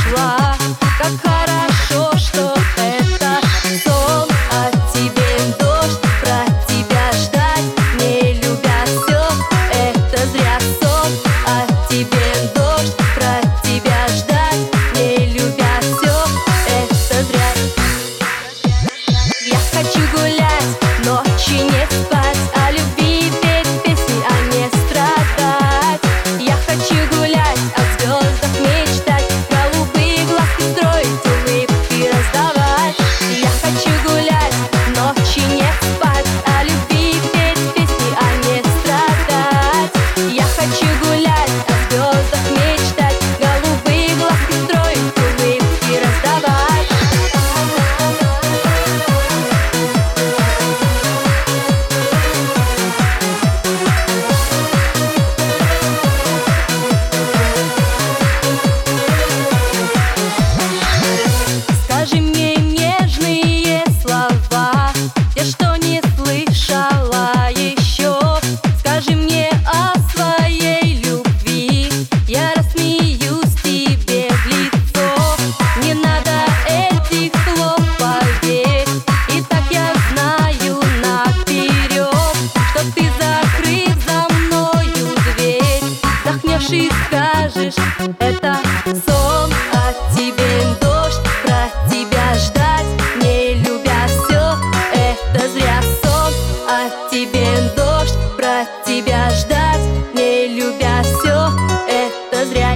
ушла. Как хорошо, что это сон, а тебе дождь, про тебя ждать, не любя все, это зря сон, а тебе дождь, про тебя ждать, не любя все, это зря. Я хочу гулять, ночи не спать, о любви петь песни, а не страдать. Я хочу гулять, о звездах мечтать, голубые глазки строить, улыбки раздавать. Я хочу гулять, ночи не спать, о любви петь песни, а не страдать. Я хочу гулять, о звездах мечтать, голубые глазки строить, улыбки раздавать. Скажи мне нежные слова, я что не слышала еще. Скажи мне о своей любви, я рассмеюсь тебе в лицо. Не надо этих слов, поверь, и так я знаю наперед, что ты, закрыв за мною дверь, вздохнешь и скажешь: это сон, а тебе дождь, про тебя ждать, не любя все, это зря сон, а тебе дождь, про тебя ждать, не любя все, это зря.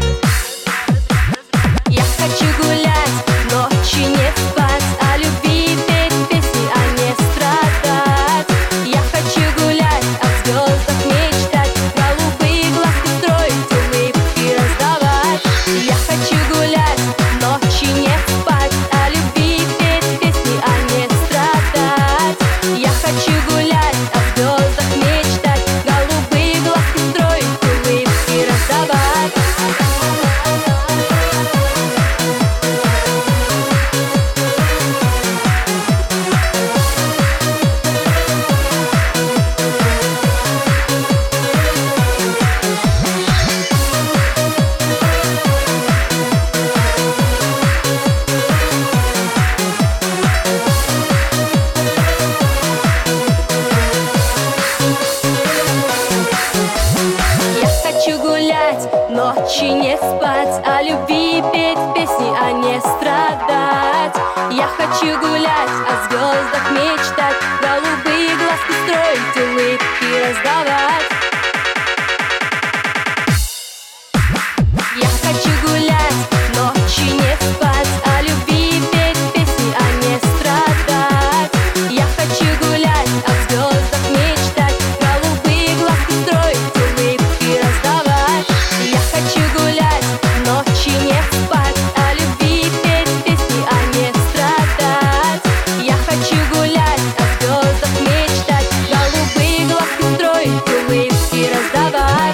Я хочу гулять, ночи не спать, о любви петь песни, а не страдать. Я хочу гулять, о звездах мечтать, голубые глазки строить, улыбки раздавать. Я хочу гулять, ночи не спать, о любви петь песни, а не страдать. Я хочу гулять, о звездах мечтать, голубые глазки строить, улыбки раздавать. Я хочу гулять, ночи не спать, о любви петь песни, а не страдать. Я хочу гулять, о звездах мечтать, голубые глазки строить, улыбки раздавать. Я хочу гулять, ночи не спать, о любви петь песни, а не страдать. Я хочу гулять, о звездах мечтать, голубые глазки строить, улыбки раздавать. Я хочу гулять, ночи не спать, о любви петь песни, а не страдать. Я хочу гулять, о звездах мечтать, голубые глазки строить, улыбки раздавать.